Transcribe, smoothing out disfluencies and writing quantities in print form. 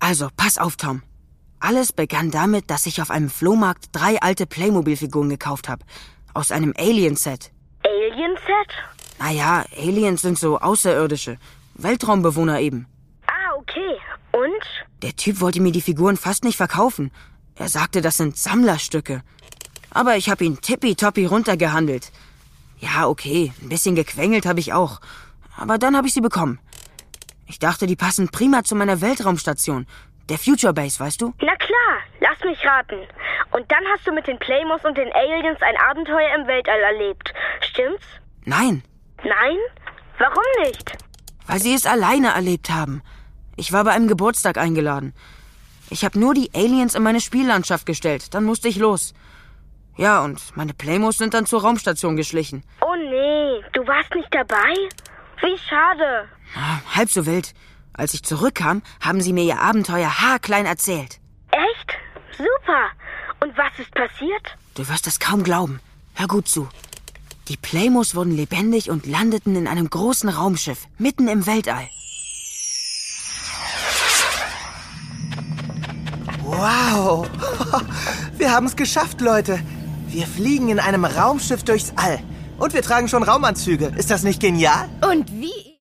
Also, pass auf, Tom. Alles begann damit, dass ich auf einem Flohmarkt 3 alte Playmobil-Figuren gekauft habe. Aus einem Alien-Set. Alien-Set? Naja, Aliens sind so Außerirdische. Weltraumbewohner eben. Ah, okay. Und? Der Typ wollte mir die Figuren fast nicht verkaufen. Er sagte, das sind Sammlerstücke. Aber ich habe ihn tippitoppi runtergehandelt. Ja, okay, ein bisschen gequengelt habe ich auch. Aber dann habe ich sie bekommen. Ich dachte, die passen prima zu meiner Weltraumstation. Der Future Base, weißt du? Na klar, lass mich raten. Und dann hast du mit den Playmos und den Aliens ein Abenteuer im Weltall erlebt. Stimmt's? Nein, Nein? Warum nicht? weil sie es alleine erlebt haben. Ich war bei einem Geburtstag eingeladen. Ich habe nur die Aliens in meine Spiellandschaft gestellt. Dann musste ich los. Ja, und meine Playmos sind dann zur Raumstation geschlichen. Oh nee, du warst nicht dabei? Wie schade. Halb so wild. Als ich zurückkam, haben sie mir ihr Abenteuer haarklein erzählt. Echt? Super. Und was ist passiert? Du wirst es kaum glauben. Hör gut zu. Die Playmos wurden lebendig und landeten in einem großen Raumschiff, mitten im Weltall. Wow! Wir haben es geschafft, Leute. Wir fliegen in einem Raumschiff durchs All. Und wir tragen schon Raumanzüge. Ist das nicht genial? Und wie